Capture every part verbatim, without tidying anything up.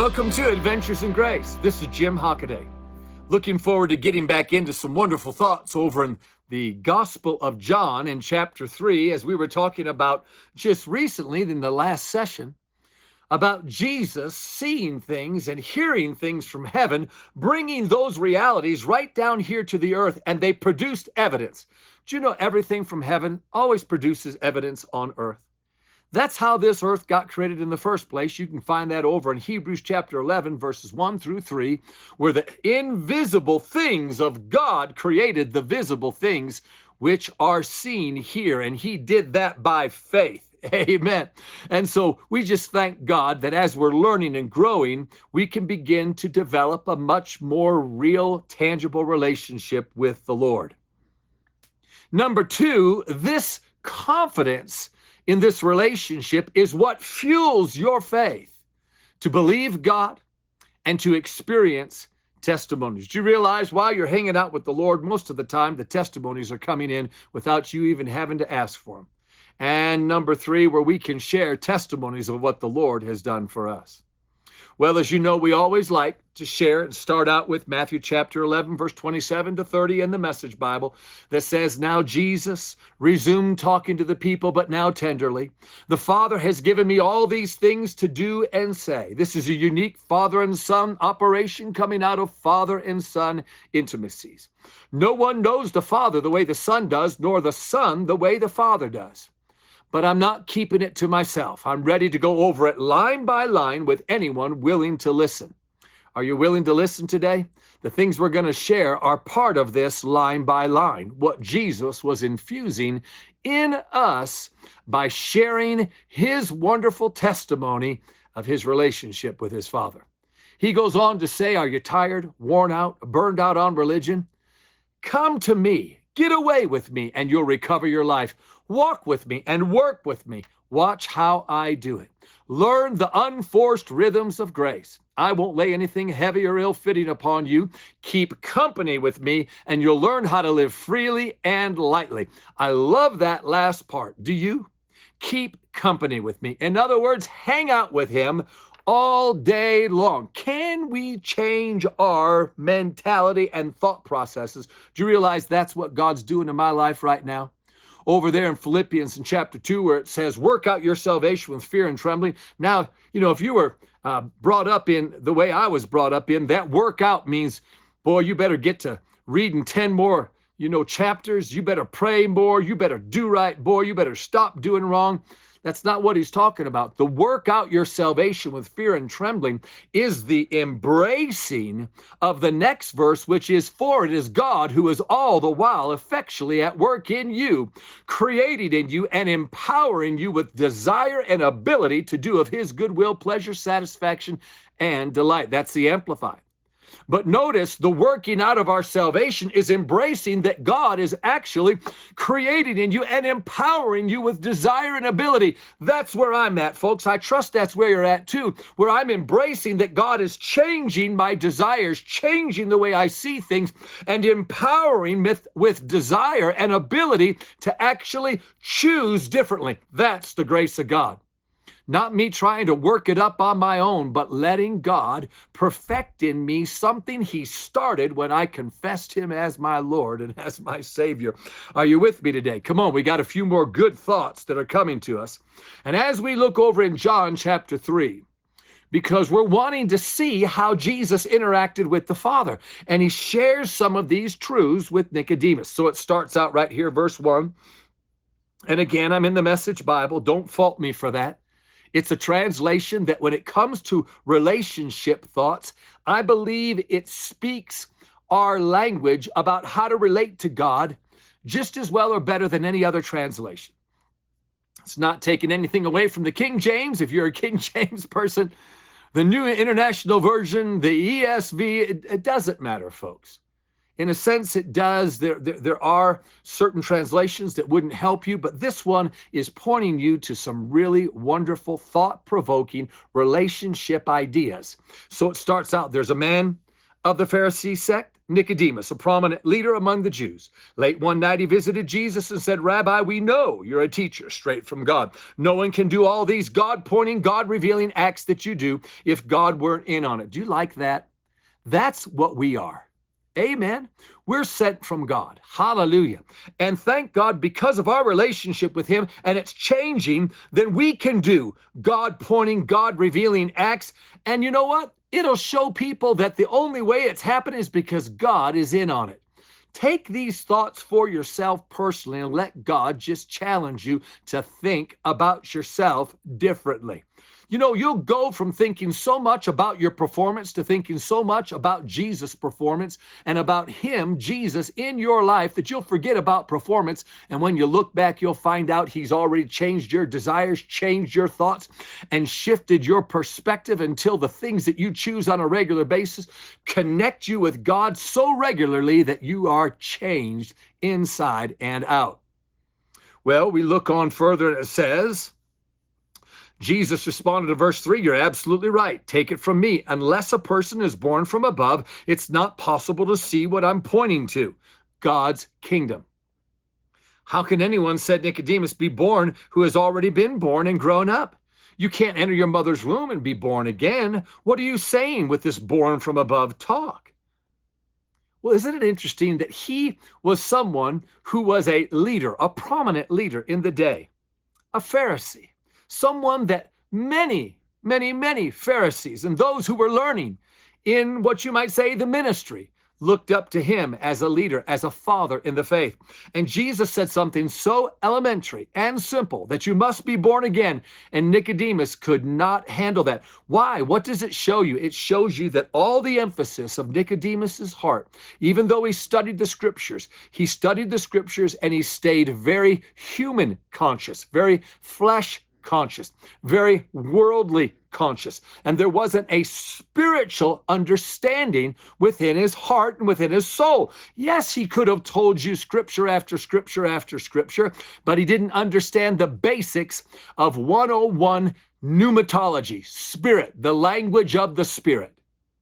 Welcome to Adventures in Grace. This is Jim Hockaday. Looking forward to getting back into some wonderful thoughts over in the Gospel of John in chapter three, as we were talking about just recently in the last session, about Jesus seeing things and hearing things from heaven, bringing those realities right down here to the earth, and they produced evidence. Do you know everything from heaven always produces evidence on earth? That's how this earth got created in the first place. You can find that over in Hebrews chapter eleven, verses one through three, where the invisible things of God created the visible things which are seen here. And he did that by faith. Amen. And so we just thank God that as we're learning and growing, we can begin to develop a much more real, tangible relationship with the Lord. Number two, this confidence in this relationship is what fuels your faith to believe God and to experience testimonies. Do you realize while you're hanging out with the Lord, most of the time the testimonies are coming in without you even having to ask for them? And number three, where we can share testimonies of what the Lord has done for us. Well, as you know, we always like to share and start out with Matthew chapter eleven, verse twenty-seven to thirty in the Message Bible that says, "Now Jesus resumed talking to the people, but now tenderly. The Father has given me all these things to do and say." This is a unique father and son operation coming out of father and son intimacies. "No one knows the Father the way the Son does, nor the Son the way the Father does. But I'm not keeping it to myself. I'm ready to go over it line by line with anyone willing to listen." Are you willing to listen today? The things we're going to share are part of this line by line, what Jesus was infusing in us by sharing his wonderful testimony of his relationship with his Father. He goes on to say, are you tired, worn out, burned out on religion? Come to me, get away with me, and you'll recover your life. Walk with me and work with me. Watch how I do it. Learn the unforced rhythms of grace. I won't lay anything heavy or ill-fitting upon you. Keep company with me, and you'll learn how to live freely and lightly. I love that last part. Do you? Keep company with me. In other words, hang out with him all day long. Can we change our mentality and thought processes? Do you realize that's what God's doing in my life right now? Over there in Philippians in chapter two, where it says, work out your salvation with fear and trembling. Now, you know, if you were uh, brought up in the way I was brought up in, that work out means, boy, you better get to reading ten more, you know, chapters. You better pray more. You better do right, boy. You better stop doing wrong. That's not what he's talking about. The work out your salvation with fear and trembling is the embracing of the next verse, which is, for it is God who is all the while effectually at work in you, creating in you and empowering you with desire and ability to do of his goodwill, pleasure, satisfaction, and delight. That's the Amplified. But notice the working out of our salvation is embracing that God is actually creating in you and empowering you with desire and ability. That's where I'm at, folks. I trust that's where you're at too, where I'm embracing that God is changing my desires, changing the way I see things, and empowering with, with desire and ability to actually choose differently. That's the grace of God. Not me trying to work it up on my own, but letting God perfect in me something he started when I confessed him as my Lord and as my Savior. Are you with me today? Come on, we got a few more good thoughts that are coming to us. And as we look over in John chapter three, because we're wanting to see how Jesus interacted with the Father, and he shares some of these truths with Nicodemus. So it starts out right here, verse one. And again, I'm in the Message Bible. Don't fault me for that. It's a translation that when it comes to relationship thoughts, I believe it speaks our language about how to relate to God just as well or better than any other translation. It's not taking anything away from the King James. If you're a King James person, the New International Version, the E S V, it, it doesn't matter, folks. In a sense, it does. There, there, there are certain translations that wouldn't help you, but this one is pointing you to some really wonderful, thought-provoking relationship ideas. So it starts out, there's a man of the Pharisee sect Nicodemus, a prominent leader among the Jews. Late one night, he visited Jesus and said, Rabbi, we know you're a teacher straight from God. No one can do all these God-pointing, God-revealing acts that you do if God weren't in on it. Do you like that? That's what we are. Amen. We're sent from God. Hallelujah. And thank God, because of our relationship with him and it's changing, then we can do God-pointing, God-revealing acts. And you know what? It'll show people that the only way it's happening is because God is in on it. Take these thoughts for yourself personally and let God just challenge you to think about yourself differently. You know, you'll go from thinking so much about your performance to thinking so much about Jesus' performance and about him, Jesus, in your life that you'll forget about performance. And when you look back, you'll find out he's already changed your desires, changed your thoughts, and shifted your perspective until the things that you choose on a regular basis connect you with God so regularly that you are changed inside and out. Well, we look on further and it says, Jesus responded to verse three, you're absolutely right. Take it from me. Unless a person is born from above, it's not possible to see what I'm pointing to, God's kingdom. How can anyone, said Nicodemus, be born who has already been born and grown up? You can't enter your mother's womb and be born again. What are you saying with this born from above talk? Well, isn't it interesting that he was someone who was a leader, a prominent leader in the day, a Pharisee? Someone that many, many, many Pharisees and those who were learning in what you might say the ministry looked up to him as a leader, as a father in the faith. And Jesus said something so elementary and simple that you must be born again. And Nicodemus could not handle that. Why? What does it show you? It shows you that all the emphasis of Nicodemus's heart, even though he studied the scriptures, he studied the scriptures and he stayed very human conscious, very flesh conscious, very worldly conscious. And there wasn't a spiritual understanding within his heart and within his soul. Yes, he could have told you scripture after scripture after scripture, but he didn't understand the basics of one oh one pneumatology, spirit, the language of the spirit.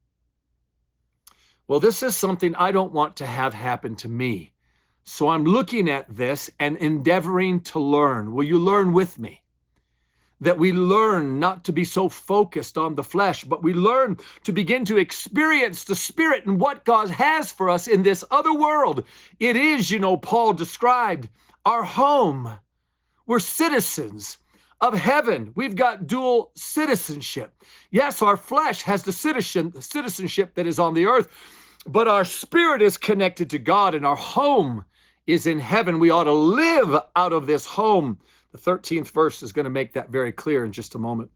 Well, this is something I don't want to have happen to me. So I'm looking at this and endeavoring to learn. Will you learn with me? That we learn not to be so focused on the flesh, but we learn to begin to experience the Spirit and what God has for us in this other world. It is, you know, Paul described our home. We're citizens of heaven. We've got dual citizenship. Yes, our flesh has the citizen, citizenship that is on the earth, but our spirit is connected to God and our home is in heaven. We ought to live out of this home. The thirteenth verse is going to make that very clear in just a moment.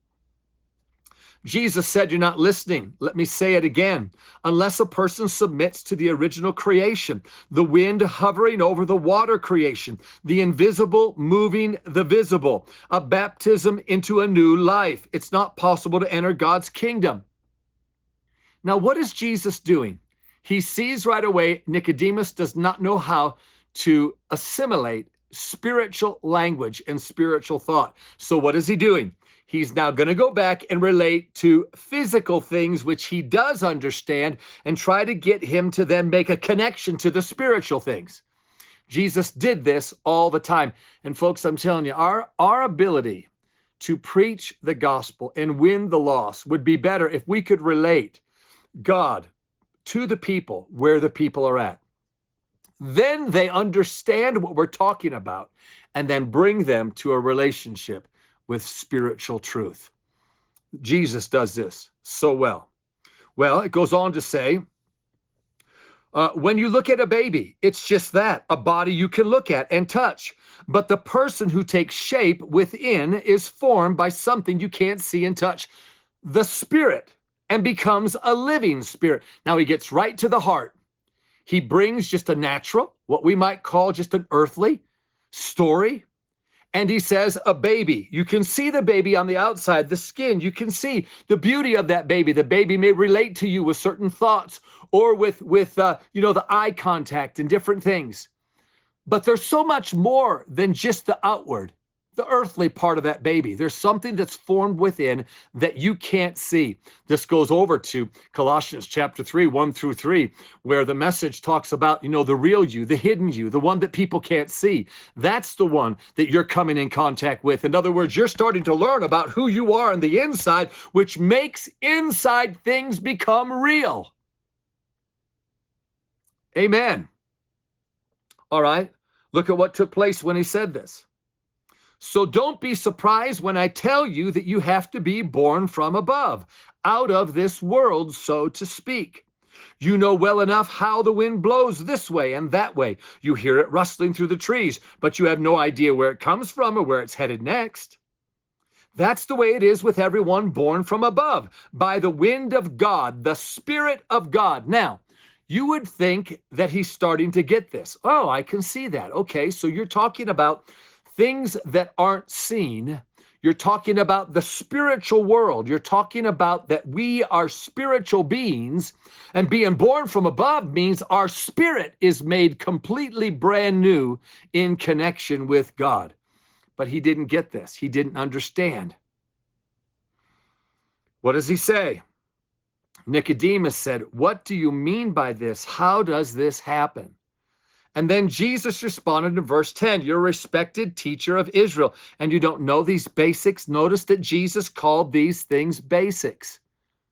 Jesus said, you're not listening. Let me say it again. Unless a person submits to the original creation, the wind hovering over the water creation, the invisible moving the visible, a baptism into a new life, it's not possible to enter God's kingdom. Now, what is Jesus doing? He sees right away Nicodemus does not know how to assimilate spiritual language and spiritual thought. So what is he doing? He's now going to go back and relate to physical things, which he does understand, and try to get him to then make a connection to the spiritual things. Jesus did this all the time. And folks, I'm telling you, our, our ability to preach the gospel and win the lost would be better if we could relate God to the people where the people are at. Then they understand what we're talking about and then bring them to a relationship with spiritual truth. Jesus does this so well. Well, it goes on to say, uh, when you look at a baby, it's just that, a body you can look at and touch. But the person who takes shape within is formed by something you can't see and touch, the spirit, and becomes a living spirit. Now he gets right to the heart. He brings just a natural, what we might call just an earthly story. And he says, a baby, you can see the baby on the outside, the skin, you can see the beauty of that baby. The baby may relate to you with certain thoughts or with, with uh, you know, the eye contact and different things. But there's so much more than just the outward. the earthly part of that baby. There's something that's formed within that you can't see. This goes over to Colossians chapter three, one through three, where the message talks about, you know, the real you, the hidden you, the one that people can't see. That's the one that you're coming in contact with. In other words, you're starting to learn about who you are on the inside, which makes inside things become real. Amen. All right. Look at what took place when he said this. So don't be surprised when I tell you that you have to be born from above, out of this world, so to speak. You know well enough how the wind blows this way and that way. You hear it rustling through the trees, but you have no idea where it comes from or where it's headed next. That's the way it is with everyone born from above, by the wind of God, the Spirit of God. Now, you would think that he's starting to get this. Oh, I can see that. Okay, so you're talking about things that aren't seen. You're talking about the spiritual world. You're talking about that we are spiritual beings, and being born from above means our spirit is made completely brand new in connection with God. But he didn't get this. He didn't understand. What does he say? Nicodemus said, "What do you mean by this? How does this happen?" And then Jesus responded in verse ten, "You're a respected teacher of Israel, and you don't know these basics." Notice that Jesus called these things basics.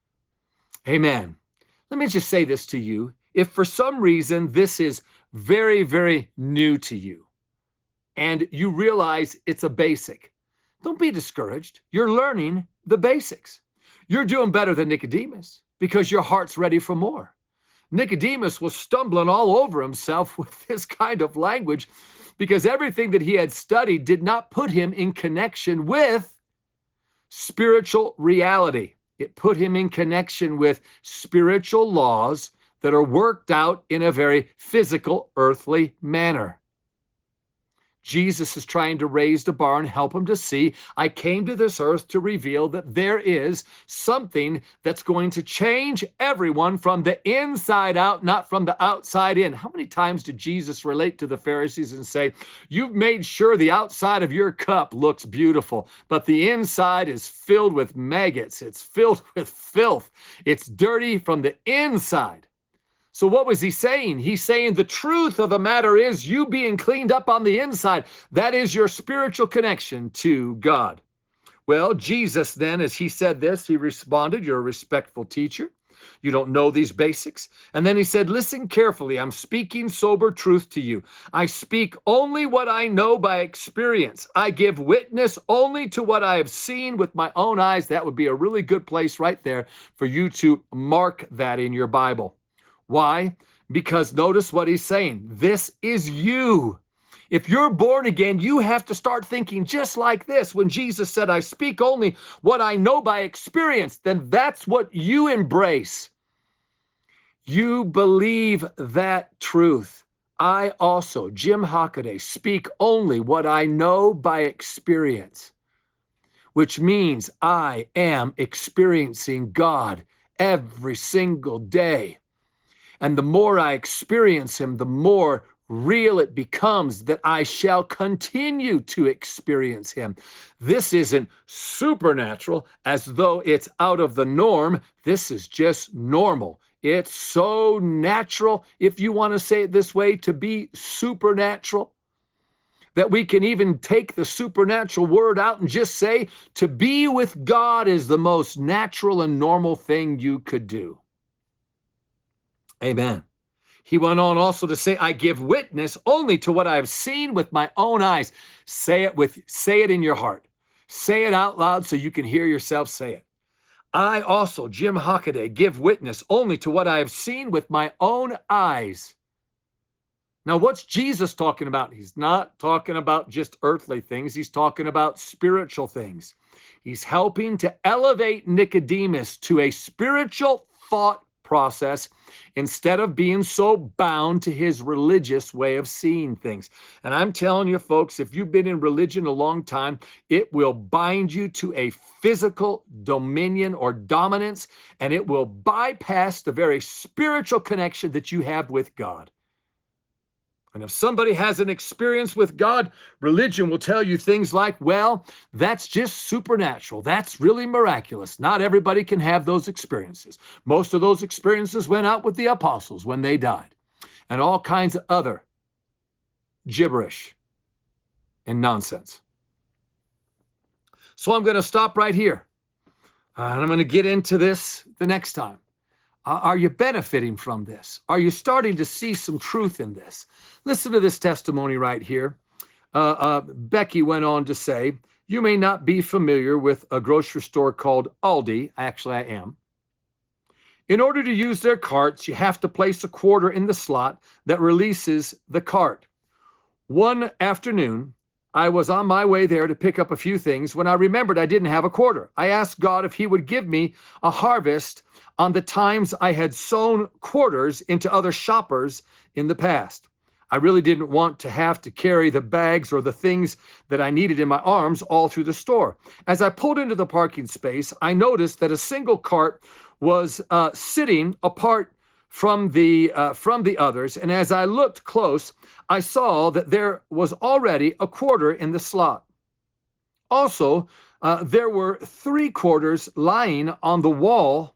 Amen. Let me just say this to you. If for some reason this is very, very new to you, and you realize it's a basic, don't be discouraged. You're learning the basics. You're doing better than Nicodemus because your heart's ready for more. Nicodemus was stumbling all over himself with this kind of language because everything that he had studied did not put him in connection with spiritual reality. It put him in connection with spiritual laws that are worked out in a very physical, earthly manner. Jesus is trying to raise the bar and help him to see, I came to this earth to reveal that there is something that's going to change everyone from the inside out, not from the outside in. How many times did Jesus relate to the Pharisees and say, you've made sure the outside of your cup looks beautiful, but the inside is filled with maggots. It's filled with filth. It's dirty from the inside. So what was he saying? He's saying the truth of the matter is you being cleaned up on the inside. That is your spiritual connection to God. Well, Jesus then, as he said this, he responded, you're a respectful teacher. You don't know these basics. And then he said, listen carefully. I'm speaking sober truth to you. I speak only what I know by experience. I give witness only to what I have seen with my own eyes. That would be a really good place right there for you to mark that in your Bible. Why? Because notice what he's saying. This is you. If you're born again, you have to start thinking just like this. When Jesus said, I speak only what I know by experience, then that's what you embrace. You believe that truth. I also, Jim Hockaday, speak only what I know by experience, which means I am experiencing God every single day. And the more I experience him, the more real it becomes that I shall continue to experience him. This isn't supernatural as though it's out of the norm. This is just normal. It's so natural, if you want to say it this way, to be supernatural, that we can even take the supernatural word out and just say to be with God is the most natural and normal thing you could do. Amen. He went on also to say, I give witness only to what I have seen with my own eyes. Say it with, say it in your heart. Say it out loud so you can hear yourself say it. I also, Jim Hockaday, give witness only to what I have seen with my own eyes. Now, what's Jesus talking about? He's not talking about just earthly things. He's talking about spiritual things. He's helping to elevate Nicodemus to a spiritual thought process instead of being so bound to his religious way of seeing things. And I'm telling you, folks, if you've been in religion a long time, it will bind you to a physical dominion or dominance, and it will bypass the very spiritual connection that you have with God. And if somebody has an experience with God, religion will tell you things like, well, that's just supernatural. That's really miraculous. Not everybody can have those experiences. Most of those experiences went out with the apostles when they died, and all kinds of other gibberish and nonsense. So I'm going to stop right here. Uh, and I'm going to get into this the next time. Uh, are you benefiting from this? Are you starting to see some truth in this? Listen to this testimony right here. Uh, uh, Becky went on to say, you may not be familiar with a grocery store called Aldi. Actually, I am. In order to use their carts, you have to place a quarter in the slot that releases the cart. One afternoon, I was on my way there to pick up a few things when I remembered I didn't have a quarter. I asked God if he would give me a harvest on the times I had sown quarters into other shoppers in the past. I really didn't want to have to carry the bags or the things that I needed in my arms all through the store. As I pulled into the parking space, I noticed that a single cart was uh, sitting apart from the uh, from the others, and as I looked close, I saw that there was already a quarter in the slot. Also, uh, there were three quarters lying on the wall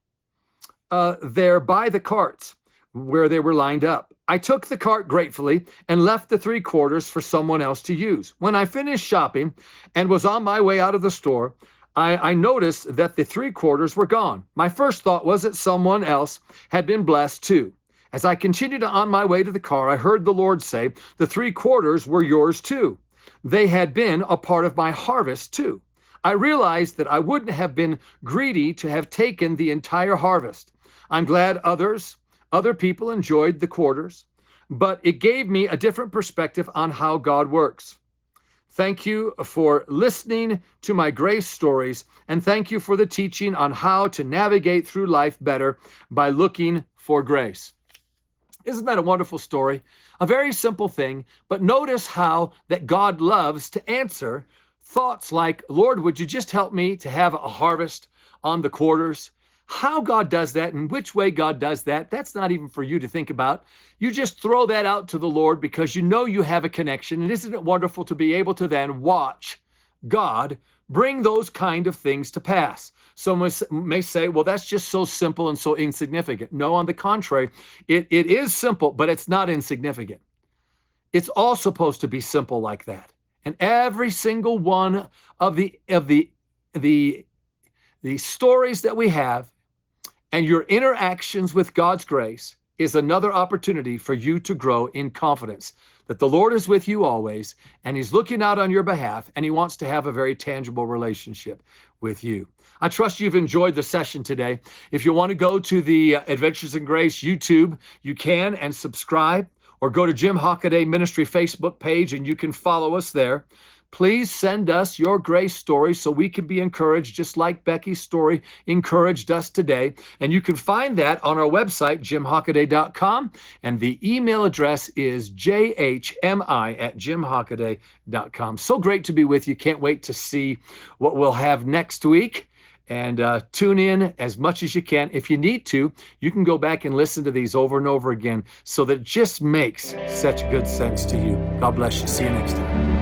uh, there by the carts where they were lined up. I took the cart gratefully and left the three quarters for someone else to use. When I finished shopping and was on my way out of the store, I, I noticed that the three quarters were gone. My first thought was that someone else had been blessed too. As I continued on my way to the car, I heard the Lord say, the three quarters were yours too. They had been a part of my harvest too. I realized that I wouldn't have been greedy to have taken the entire harvest. I'm glad others, other people enjoyed the quarters, but it gave me a different perspective on how God works. Thank you for listening to my grace stories, and thank you for the teaching on how to navigate through life better by looking for grace. Isn't that a wonderful story? A very simple thing, but notice how that God loves to answer thoughts like, Lord, would you just help me to have a harvest on the quarters? How God does that and which way God does that, that's not even for you to think about. You just throw that out to the Lord because you know you have a connection. And isn't it wonderful to be able to then watch God bring those kind of things to pass? Someone may say, well, that's just so simple and so insignificant. No, on the contrary, it, it is simple, but it's not insignificant. It's all supposed to be simple like that. And every single one of the of the the the stories that we have and your interactions with God's grace is another opportunity for you to grow in confidence that the Lord is with you always, and he's looking out on your behalf, and he wants to have a very tangible relationship with you. I trust you've enjoyed the session today. If you want to go to the Adventures in Grace YouTube, you can, and subscribe, or go to Jim Hockaday Ministry Facebook page and you can follow us there. Please send us your grace story so we can be encouraged, just like Becky's story encouraged us today. And you can find that on our website, jim hockaday dot com. And the email address is j h m i at jim hockaday dot com. So great to be with you. Can't wait to see what we'll have next week. And uh, tune in as much as you can. If you need to, you can go back and listen to these over and over again so that it just makes such good sense to you. God bless you. See you next time.